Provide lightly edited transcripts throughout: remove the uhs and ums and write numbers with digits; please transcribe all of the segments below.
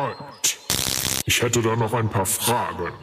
Halt! Ich hätte da noch ein paar Fragen.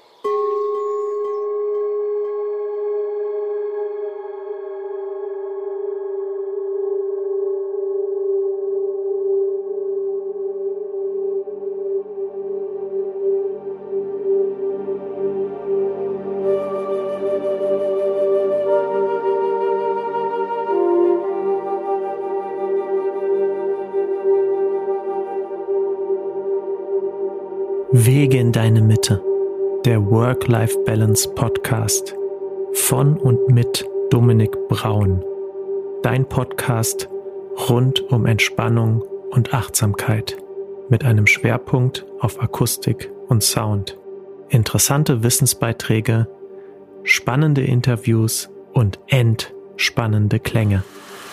Wege in deine Mitte, der Work-Life-Balance-Podcast von und mit Dominik Braun. Dein Podcast rund um Entspannung und Achtsamkeit mit einem Schwerpunkt auf Akustik und Sound. Interessante Wissensbeiträge, spannende Interviews und entspannende Klänge.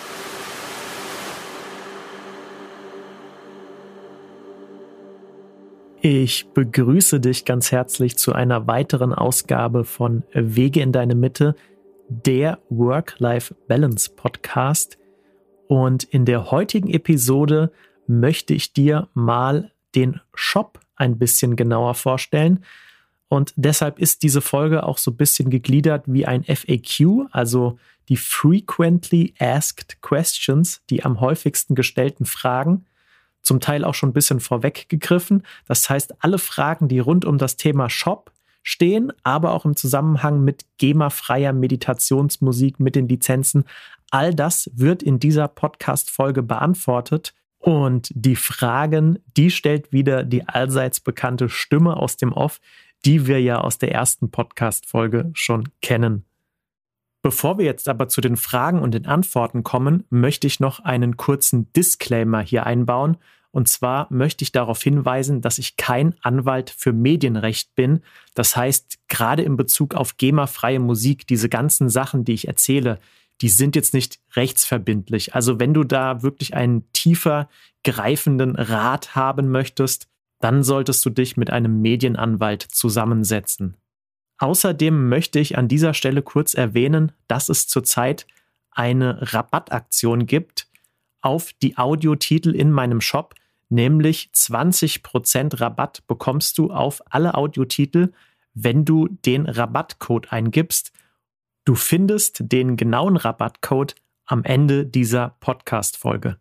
Ich begrüße dich ganz herzlich zu einer weiteren Ausgabe von Wege in deine Mitte, der Work-Life-Balance-Podcast. Und in der heutigen Episode möchte ich dir mal den Shop ein bisschen genauer vorstellen. Und deshalb ist diese Folge auch so ein bisschen gegliedert wie ein FAQ, also die Frequently Asked Questions, die am häufigsten gestellten Fragen. Zum Teil auch schon ein bisschen vorweggegriffen. Das heißt, alle Fragen, die rund um das Thema Shop stehen, aber auch im Zusammenhang mit GEMA-freier Meditationsmusik, mit den Lizenzen, all das wird in dieser Podcast-Folge beantwortet. Und die Fragen, die stellt wieder die allseits bekannte Stimme aus dem Off, die wir ja aus der ersten Podcast-Folge schon kennen. Bevor wir jetzt aber zu den Fragen und den Antworten kommen, möchte ich noch einen kurzen Disclaimer hier einbauen. Und zwar möchte ich darauf hinweisen, dass ich kein Anwalt für Medienrecht bin. Das heißt, gerade in Bezug auf GEMA-freie Musik, diese ganzen Sachen, die ich erzähle, die sind jetzt nicht rechtsverbindlich. Also wenn du da wirklich einen tiefer greifenden Rat haben möchtest, dann solltest du dich mit einem Medienanwalt zusammensetzen. Außerdem möchte ich an dieser Stelle kurz erwähnen, dass es zurzeit eine Rabattaktion gibt auf die Audiotitel in meinem Shop, nämlich 20% Rabatt bekommst du auf alle Audiotitel, wenn du den Rabattcode eingibst. Du findest den genauen Rabattcode am Ende dieser Podcast-Folge.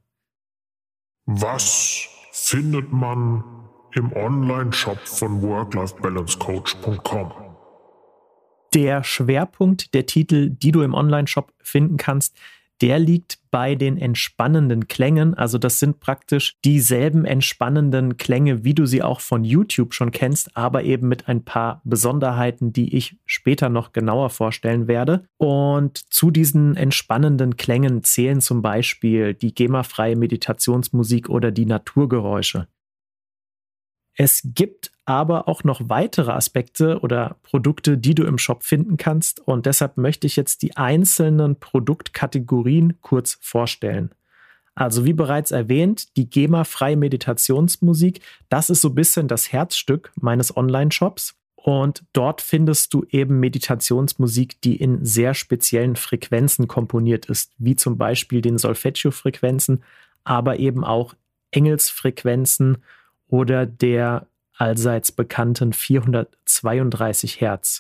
Was findet man im Online-Shop von work-life-balance-coach.com? Der Schwerpunkt der Titel, die du im Online-Shop finden kannst, der liegt bei den entspannenden Klängen. Also das sind praktisch dieselben entspannenden Klänge, wie du sie auch von YouTube schon kennst, aber eben mit ein paar Besonderheiten, die ich später noch genauer vorstellen werde. Und zu diesen entspannenden Klängen zählen zum Beispiel die GEMA-freie Meditationsmusik oder die Naturgeräusche. Es gibt aber auch noch weitere Aspekte oder Produkte, die du im Shop finden kannst, und deshalb möchte ich jetzt die einzelnen Produktkategorien kurz vorstellen. Also wie bereits erwähnt, die GEMA-freie Meditationsmusik, das ist so ein bisschen das Herzstück meines Online-Shops, und dort findest du eben Meditationsmusik, die in sehr speziellen Frequenzen komponiert ist, wie zum Beispiel den Solfeggio-Frequenzen, aber eben auch Engelsfrequenzen oder der allseits bekannten 432 Hertz.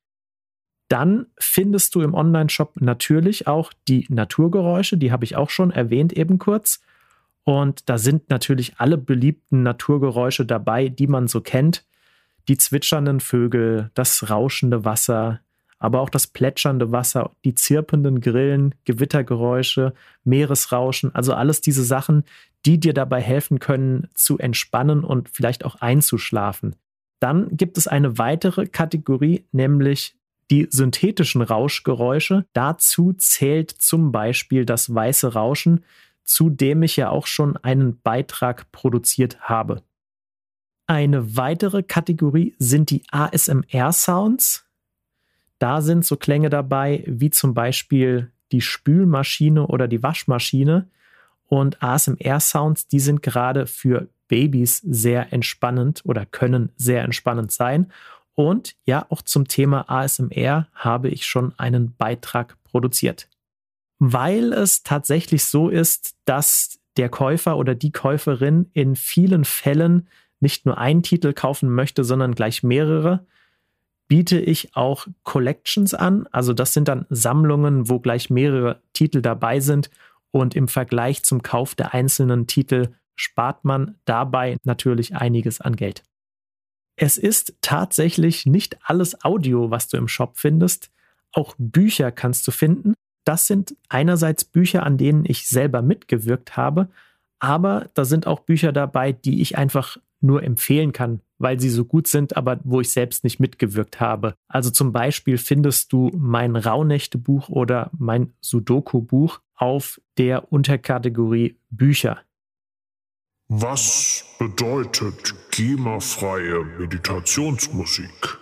Dann findest du im Online-Shop natürlich auch die Naturgeräusche, die habe ich auch schon erwähnt eben kurz. Und da sind natürlich alle beliebten Naturgeräusche dabei, die man so kennt. Die zwitschernden Vögel, das rauschende Wasser, aber auch das plätschernde Wasser, die zirpenden Grillen, Gewittergeräusche, Meeresrauschen, also alles diese Sachen, die dir dabei helfen können, zu entspannen und vielleicht auch einzuschlafen. Dann gibt es eine weitere Kategorie, nämlich die synthetischen Rauschgeräusche. Dazu zählt zum Beispiel das weiße Rauschen, zu dem ich ja auch schon einen Beitrag produziert habe. Eine weitere Kategorie sind die ASMR-Sounds. Da sind so Klänge dabei, wie zum Beispiel die Spülmaschine oder die Waschmaschine. Und ASMR-Sounds, die sind gerade für Babys sehr entspannend oder können sehr entspannend sein. Und ja, auch zum Thema ASMR habe ich schon einen Beitrag produziert. Weil es tatsächlich so ist, dass der Käufer oder die Käuferin in vielen Fällen nicht nur einen Titel kaufen möchte, sondern gleich mehrere, biete ich auch Collections an. Also das sind dann Sammlungen, wo gleich mehrere Titel dabei sind und im Vergleich zum Kauf der einzelnen Titel spart man dabei natürlich einiges an Geld. Es ist tatsächlich nicht alles Audio, was du im Shop findest. Auch Bücher kannst du finden. Das sind einerseits Bücher, an denen ich selber mitgewirkt habe, aber da sind auch Bücher dabei, die ich einfach nur empfehlen kann, weil sie so gut sind, aber wo ich selbst nicht mitgewirkt habe. Also zum Beispiel findest du mein Rauhnächte-Buch oder mein Sudoku-Buch auf der Unterkategorie Bücher. Was bedeutet GEMA-freie Meditationsmusik?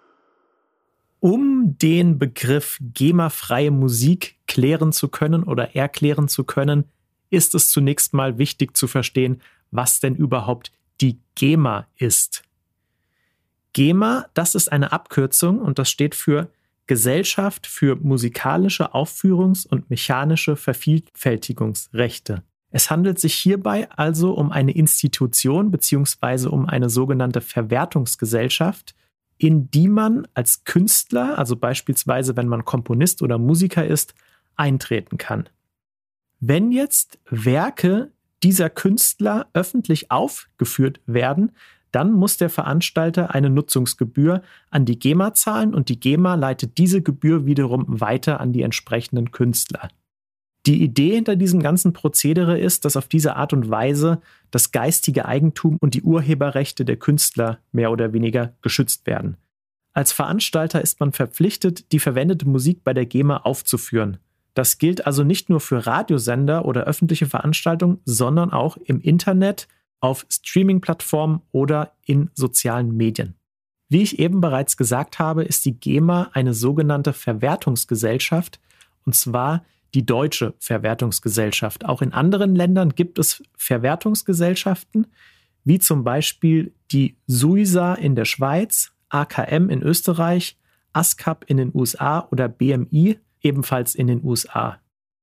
Um den Begriff GEMA-freie Musik klären zu können oder erklären zu können, ist es zunächst mal wichtig zu verstehen, was denn überhaupt die GEMA ist. GEMA, das ist eine Abkürzung und das steht für Gesellschaft für musikalische Aufführungs- und mechanische Vervielfältigungsrechte. Es handelt sich hierbei also um eine Institution bzw. um eine sogenannte Verwertungsgesellschaft, in die man als Künstler, also beispielsweise wenn man Komponist oder Musiker ist, eintreten kann. Wenn jetzt Werke dieser Künstler öffentlich aufgeführt werden, dann muss der Veranstalter eine Nutzungsgebühr an die GEMA zahlen und die GEMA leitet diese Gebühr wiederum weiter an die entsprechenden Künstler. Die Idee hinter diesem ganzen Prozedere ist, dass auf diese Art und Weise das geistige Eigentum und die Urheberrechte der Künstler mehr oder weniger geschützt werden. Als Veranstalter ist man verpflichtet, die verwendete Musik bei der GEMA aufzuführen. Das gilt also nicht nur für Radiosender oder öffentliche Veranstaltungen, sondern auch im Internet, auf Streaming-Plattformen oder in sozialen Medien. Wie ich eben bereits gesagt habe, ist die GEMA eine sogenannte Verwertungsgesellschaft, und zwar die Deutsche Verwertungsgesellschaft. Auch in anderen Ländern gibt es Verwertungsgesellschaften, wie zum Beispiel die SUISA in der Schweiz, AKM in Österreich, ASCAP in den USA oder BMI ebenfalls in den USA.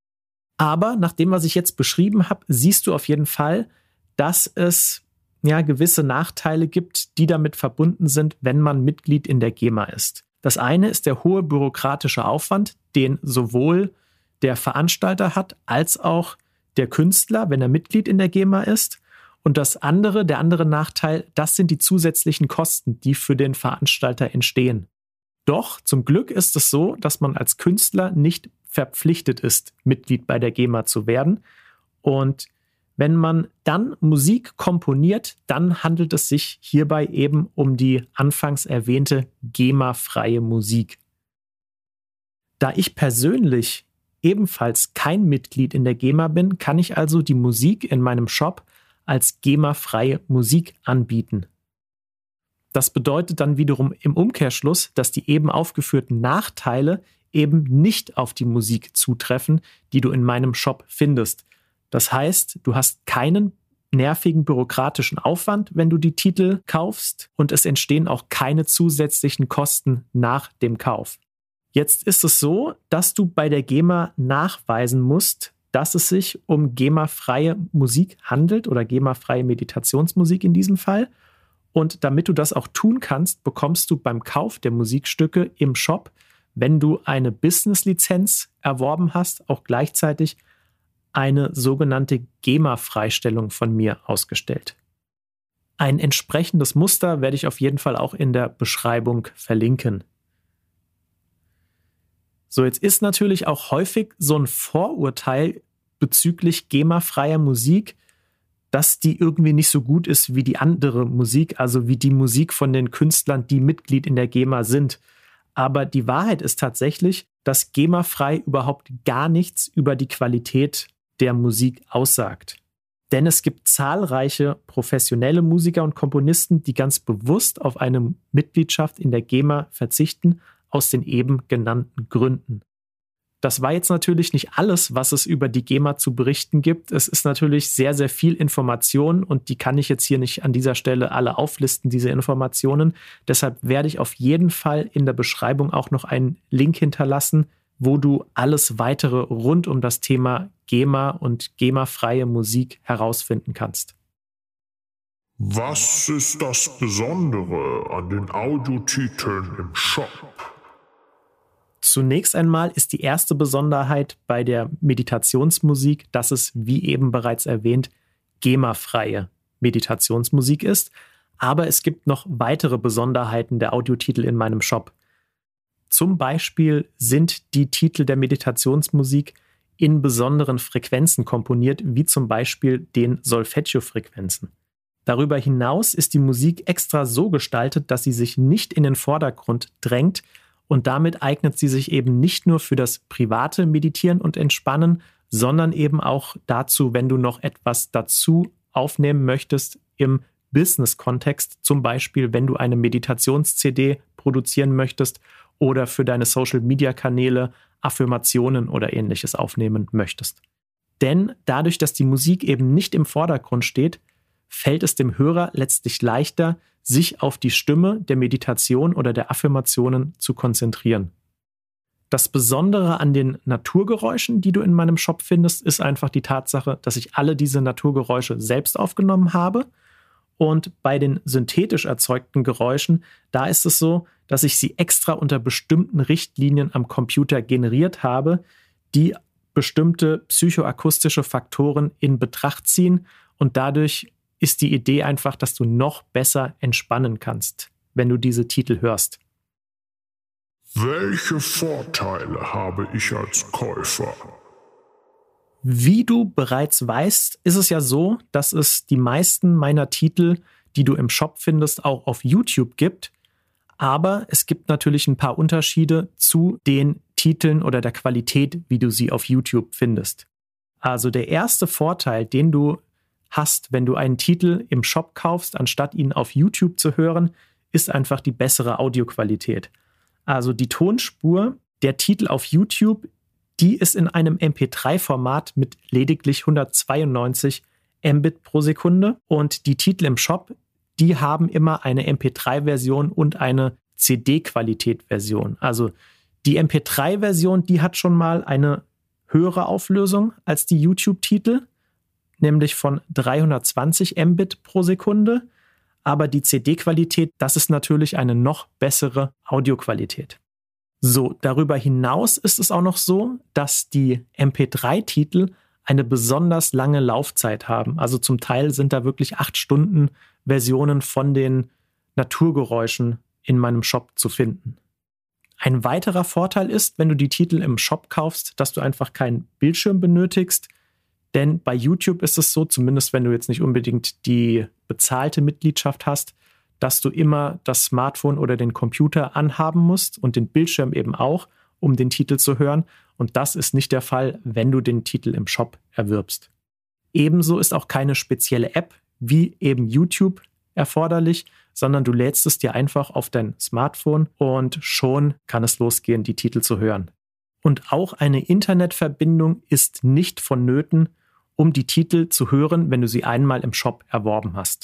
Aber nach dem, was ich jetzt beschrieben habe, siehst du auf jeden Fall, dass es gewisse Nachteile gibt, die damit verbunden sind, wenn man Mitglied in der GEMA ist. Das eine ist der hohe bürokratische Aufwand, den sowohl der Veranstalter hat, als auch der Künstler, wenn er Mitglied in der GEMA ist. Und der andere Nachteil, das sind die zusätzlichen Kosten, die für den Veranstalter entstehen. Doch zum Glück ist es so, dass man als Künstler nicht verpflichtet ist, Mitglied bei der GEMA zu werden. Und wenn man dann Musik komponiert, dann handelt es sich hierbei eben um die anfangs erwähnte GEMA-freie Musik. Da ich persönlich ebenfalls kein Mitglied in der GEMA bin, kann ich also die Musik in meinem Shop als GEMA-freie Musik anbieten. Das bedeutet dann wiederum im Umkehrschluss, dass die eben aufgeführten Nachteile eben nicht auf die Musik zutreffen, die du in meinem Shop findest. Das heißt, du hast keinen nervigen bürokratischen Aufwand, wenn du die Titel kaufst, und es entstehen auch keine zusätzlichen Kosten nach dem Kauf. Jetzt ist es so, dass du bei der GEMA nachweisen musst, dass es sich um GEMA-freie Musik handelt oder GEMA-freie Meditationsmusik in diesem Fall. Und damit du das auch tun kannst, bekommst du beim Kauf der Musikstücke im Shop, wenn du eine Business-Lizenz erworben hast, auch gleichzeitig eine sogenannte GEMA-Freistellung von mir ausgestellt. Ein entsprechendes Muster werde ich auf jeden Fall auch in der Beschreibung verlinken. So, jetzt ist natürlich auch häufig so ein Vorurteil bezüglich GEMA-freier Musik, dass die irgendwie nicht so gut ist wie die andere Musik, also wie die Musik von den Künstlern, die Mitglied in der GEMA sind. Aber die Wahrheit ist tatsächlich, dass GEMA-frei überhaupt gar nichts über die Qualität der Musik aussagt. Denn es gibt zahlreiche professionelle Musiker und Komponisten, die ganz bewusst auf eine Mitgliedschaft in der GEMA verzichten, aus den eben genannten Gründen. Das war jetzt natürlich nicht alles, was es über die GEMA zu berichten gibt. Es ist natürlich sehr, sehr viel Information und die kann ich jetzt hier nicht an dieser Stelle alle auflisten, diese Informationen. Deshalb werde ich auf jeden Fall in der Beschreibung auch noch einen Link hinterlassen, wo du alles weitere rund um das Thema GEMA und GEMA-freie Musik herausfinden kannst. Was ist das Besondere an den Audiotiteln im Shop? Zunächst einmal ist die erste Besonderheit bei der Meditationsmusik, dass es, wie eben bereits erwähnt, GEMA-freie Meditationsmusik ist. Aber es gibt noch weitere Besonderheiten der Audiotitel in meinem Shop. Zum Beispiel sind die Titel der Meditationsmusik in besonderen Frequenzen komponiert, wie zum Beispiel den Solfeggio-Frequenzen. Darüber hinaus ist die Musik extra so gestaltet, dass sie sich nicht in den Vordergrund drängt und damit eignet sie sich eben nicht nur für das private Meditieren und Entspannen, sondern eben auch dazu, wenn du noch etwas dazu aufnehmen möchtest im Business-Kontext, zum Beispiel wenn du eine Meditations-CD produzieren möchtest oder für deine Social-Media-Kanäle Affirmationen oder ähnliches aufnehmen möchtest. Denn dadurch, dass die Musik eben nicht im Vordergrund steht, fällt es dem Hörer letztlich leichter, sich auf die Stimme der Meditation oder der Affirmationen zu konzentrieren. Das Besondere an den Naturgeräuschen, die du in meinem Shop findest, ist einfach die Tatsache, dass ich alle diese Naturgeräusche selbst aufgenommen habe. Und bei den synthetisch erzeugten Geräuschen, da ist es so, dass ich sie extra unter bestimmten Richtlinien am Computer generiert habe, die bestimmte psychoakustische Faktoren in Betracht ziehen und dadurch ist die Idee einfach, dass du noch besser entspannen kannst, wenn du diese Titel hörst. Welche Vorteile habe ich als Käufer? Wie du bereits weißt, ist es ja so, dass es die meisten meiner Titel, die du im Shop findest, auch auf YouTube gibt. Aber es gibt natürlich ein paar Unterschiede zu den Titeln oder der Qualität, wie du sie auf YouTube findest. Also der erste Vorteil, den du hast, wenn du einen Titel im Shop kaufst, anstatt ihn auf YouTube zu hören, ist einfach die bessere Audioqualität. Also die Tonspur der Titel auf YouTube, die ist in einem MP3-Format mit lediglich 192 Mbit pro Sekunde und die Titel im Shop, die haben immer eine MP3-Version und eine CD-Qualität-Version. Also die MP3-Version, die hat schon mal eine höhere Auflösung als die YouTube-Titel, nämlich von 320 Mbit pro Sekunde. Aber die CD-Qualität, das ist natürlich eine noch bessere Audioqualität. So, darüber hinaus ist es auch noch so, dass die MP3-Titel eine besonders lange Laufzeit haben. Also zum Teil sind da wirklich 8 Stunden Versionen von den Naturgeräuschen in meinem Shop zu finden. Ein weiterer Vorteil ist, wenn du die Titel im Shop kaufst, dass du einfach keinen Bildschirm benötigst. Denn bei YouTube ist es so, zumindest wenn du jetzt nicht unbedingt die bezahlte Mitgliedschaft hast, dass du immer das Smartphone oder den Computer anhaben musst und den Bildschirm eben auch, um den Titel zu hören. Und das ist nicht der Fall, wenn du den Titel im Shop erwirbst. Ebenso ist auch keine spezielle App wie eben YouTube erforderlich, sondern du lädst es dir einfach auf dein Smartphone und schon kann es losgehen, die Titel zu hören. Und auch eine Internetverbindung ist nicht vonnöten, um die Titel zu hören, wenn du sie einmal im Shop erworben hast.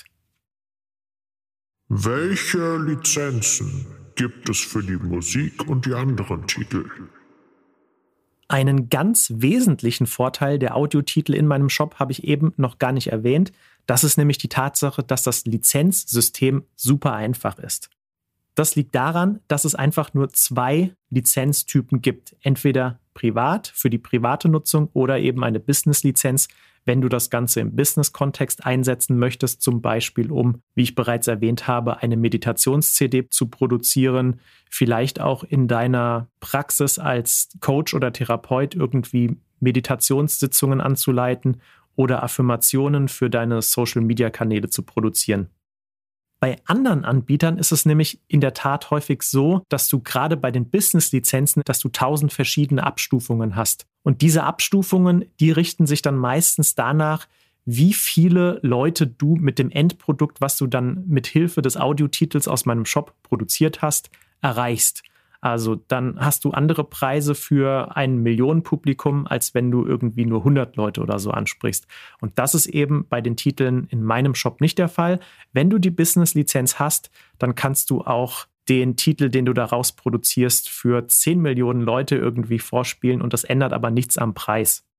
Welche Lizenzen gibt es für die Musik und die anderen Titel? Einen ganz wesentlichen Vorteil der Audiotitel in meinem Shop habe ich eben noch gar nicht erwähnt. Das ist nämlich die Tatsache, dass das Lizenzsystem super einfach ist. Das liegt daran, dass es einfach nur 2 Lizenztypen gibt. Entweder privat für die private Nutzung oder eben eine Business-Lizenz, wenn du das Ganze im Business-Kontext einsetzen möchtest, zum Beispiel um, wie ich bereits erwähnt habe, eine Meditations-CD zu produzieren, vielleicht auch in deiner Praxis als Coach oder Therapeut irgendwie Meditationssitzungen anzuleiten oder Affirmationen für deine Social-Media-Kanäle zu produzieren. Bei anderen Anbietern ist es nämlich in der Tat häufig so, dass du gerade bei den Business-Lizenzen, dass du 1000 verschiedene Abstufungen hast. Und diese Abstufungen, die richten sich dann meistens danach, wie viele Leute du mit dem Endprodukt, was du dann mit Hilfe des Audiotitels aus meinem Shop produziert hast, erreichst. Also dann hast du andere Preise für ein Millionenpublikum, als wenn du irgendwie nur 100 Leute oder so ansprichst. Und das ist eben bei den Titeln in meinem Shop nicht der Fall. Wenn du die Business-Lizenz hast, dann kannst du auch den Titel, den du daraus produzierst, für 10 Millionen Leute irgendwie vorspielen und das ändert aber nichts am Preis.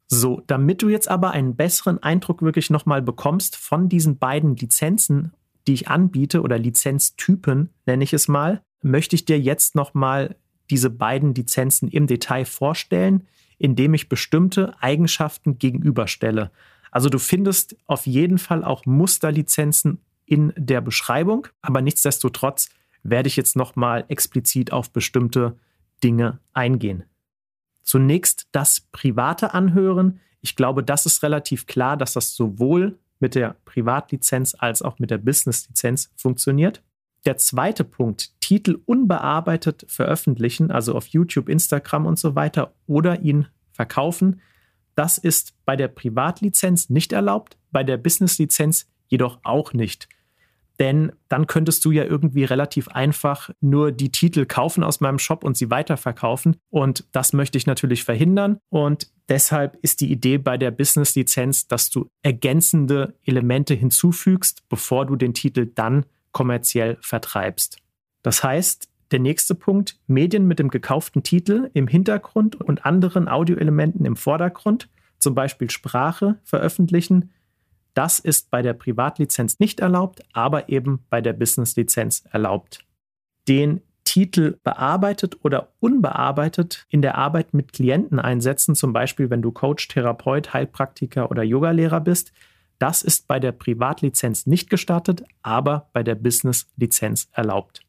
So, damit du jetzt aber einen besseren Eindruck wirklich nochmal bekommst von diesen beiden Lizenzen, die ich anbiete, oder Lizenztypen nenne ich es mal, möchte ich dir jetzt nochmal diese beiden Lizenzen im Detail vorstellen, indem ich bestimmte Eigenschaften gegenüberstelle. Also du findest auf jeden Fall auch Musterlizenzen in der Beschreibung, aber nichtsdestotrotz werde ich jetzt nochmal explizit auf bestimmte Dinge eingehen. Zunächst das private Anhören. Ich glaube, das ist relativ klar, dass das sowohl mit der Privatlizenz als auch mit der Businesslizenz funktioniert. Der zweite Punkt, Titel unbearbeitet veröffentlichen, also auf YouTube, Instagram und so weiter, oder ihn verkaufen. Das ist bei der Privatlizenz nicht erlaubt, bei der Businesslizenz jedoch auch nicht. Denn dann könntest du ja irgendwie relativ einfach nur die Titel kaufen aus meinem Shop und sie weiterverkaufen. Und das möchte ich natürlich verhindern. Und deshalb ist die Idee bei der Business-Lizenz, dass du ergänzende Elemente hinzufügst, bevor du den Titel dann kommerziell vertreibst. Das heißt, der nächste Punkt, Medien mit dem gekauften Titel im Hintergrund und anderen Audioelementen im Vordergrund, zum Beispiel Sprache, veröffentlichen. Das ist bei der Privatlizenz nicht erlaubt, aber eben bei der Business-Lizenz erlaubt. Den Titel bearbeitet oder unbearbeitet in der Arbeit mit Klienten einsetzen, zum Beispiel wenn du Coach, Therapeut, Heilpraktiker oder Yogalehrer bist, das ist bei der Privatlizenz nicht gestattet, aber bei der Business-Lizenz erlaubt.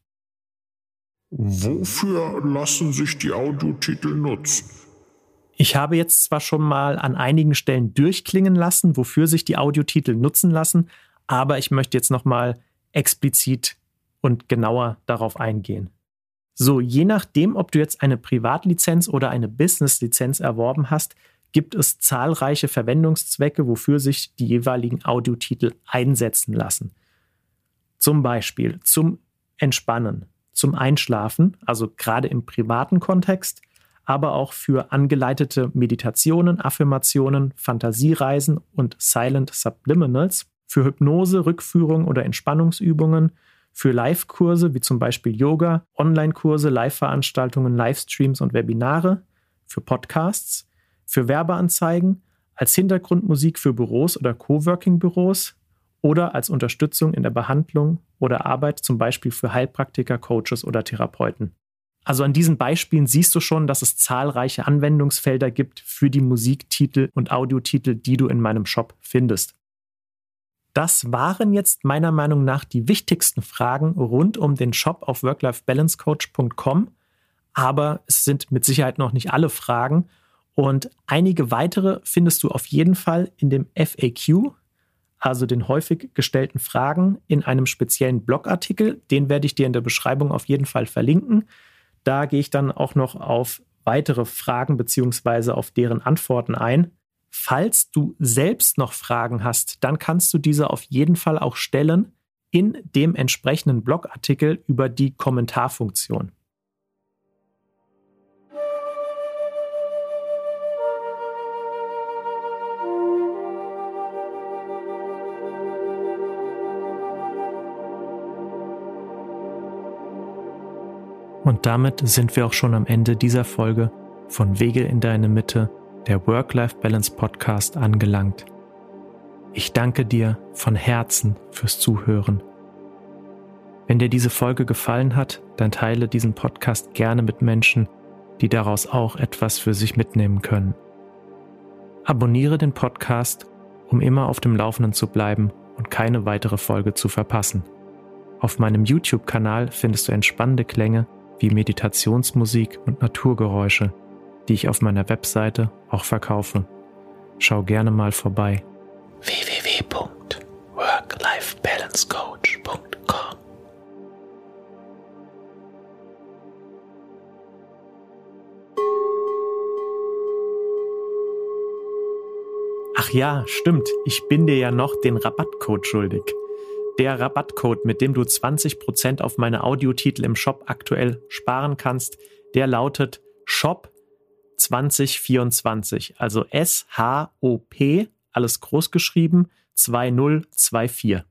Wofür lassen sich die Audiotitel nutzen? Ich habe jetzt zwar schon mal an einigen Stellen durchklingen lassen, wofür sich die Audiotitel nutzen lassen, aber ich möchte jetzt nochmal explizit und genauer darauf eingehen. So, je nachdem, ob du jetzt eine Privatlizenz oder eine Businesslizenz erworben hast, gibt es zahlreiche Verwendungszwecke, wofür sich die jeweiligen Audiotitel einsetzen lassen. Zum Beispiel zum Entspannen, zum Einschlafen, also gerade im privaten Kontext, aber auch für angeleitete Meditationen, Affirmationen, Fantasiereisen und Silent Subliminals, für Hypnose, Rückführung oder Entspannungsübungen, für Live-Kurse wie zum Beispiel Yoga, Online-Kurse, Live-Veranstaltungen, Livestreams und Webinare, für Podcasts, für Werbeanzeigen, als Hintergrundmusik für Büros oder Coworking-Büros oder als Unterstützung in der Behandlung oder Arbeit, zum Beispiel für Heilpraktiker, Coaches oder Therapeuten. Also an diesen Beispielen siehst du schon, dass es zahlreiche Anwendungsfelder gibt für die Musiktitel und Audiotitel, die du in meinem Shop findest. Das waren jetzt meiner Meinung nach die wichtigsten Fragen rund um den Shop auf work-life-balance-coach.com, aber es sind mit Sicherheit noch nicht alle Fragen und einige weitere findest du auf jeden Fall in dem FAQ, also den häufig gestellten Fragen, in einem speziellen Blogartikel. Den werde ich dir in der Beschreibung auf jeden Fall verlinken. Da gehe ich dann auch noch auf weitere Fragen bzw. auf deren Antworten ein. Falls du selbst noch Fragen hast, dann kannst du diese auf jeden Fall auch stellen in dem entsprechenden Blogartikel über die Kommentarfunktion. Und damit sind wir auch schon am Ende dieser Folge von Wege in deine Mitte, der Work-Life-Balance-Podcast angelangt. Ich danke dir von Herzen fürs Zuhören. Wenn dir diese Folge gefallen hat, dann teile diesen Podcast gerne mit Menschen, die daraus auch etwas für sich mitnehmen können. Abonniere den Podcast, um immer auf dem Laufenden zu bleiben und keine weitere Folge zu verpassen. Auf meinem YouTube-Kanal findest du entspannende Klänge wie Meditationsmusik und Naturgeräusche, die ich auf meiner Webseite auch verkaufe. Schau gerne mal vorbei. www.work-life-balance-coach.com. Ach ja, stimmt, ich bin dir ja noch den Rabattcode schuldig. Der Rabattcode, mit dem du 20% auf meine Audiotitel im Shop aktuell sparen kannst, der lautet SHOP 2024, also SHOP, alles groß geschrieben, 2024.